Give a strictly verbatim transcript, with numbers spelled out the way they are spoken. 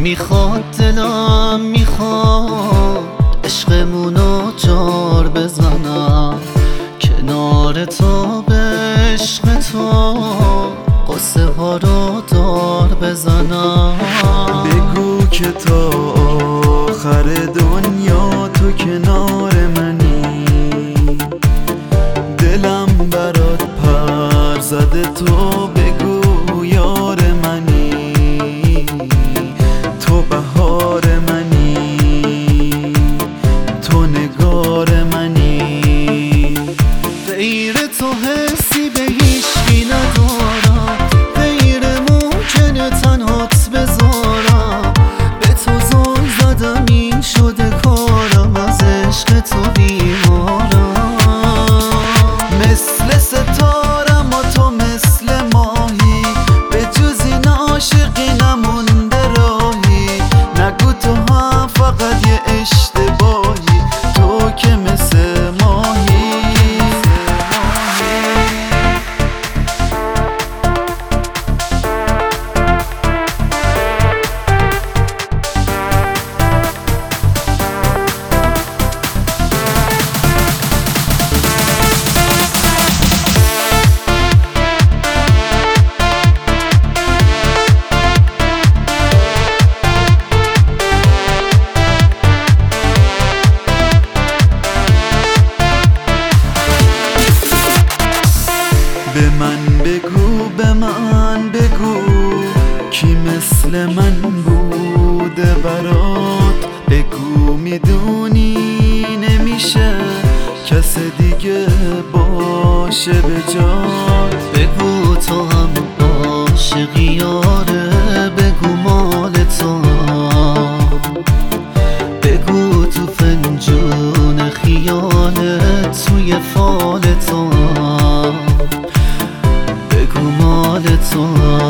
میخواد دلم میخواد عشقمونو جار بزنم، کنار تو به عشق تو قصه ها رو دار بزنم. بگو که تا آخر دنیا تو کنار منی، دلم برات پر زده، تو بگو یار منی، تو بهار منی، تو نگار منی. غیر تو حسی به هیچکی ندارم، غیر ممکنه تنهات بذارم. به تو زل زدم این شده کارم، از عشق تو بیمارم. مثل ستارم و تو مثل ماهی، به جز این عاشقی نمونده راهی. نگو تو هم فقط یه اشتباهی، تو که مثل ماهی. به من بگو، به من بگو، کی مثل من بوده برات. بگو میدونی نمیشه کس دیگه باشه به جات. بگو تو هم عاشقی یاره، بگو مال تو، بگو تو فنجون خیالت توی فال تو، بگو مال تو.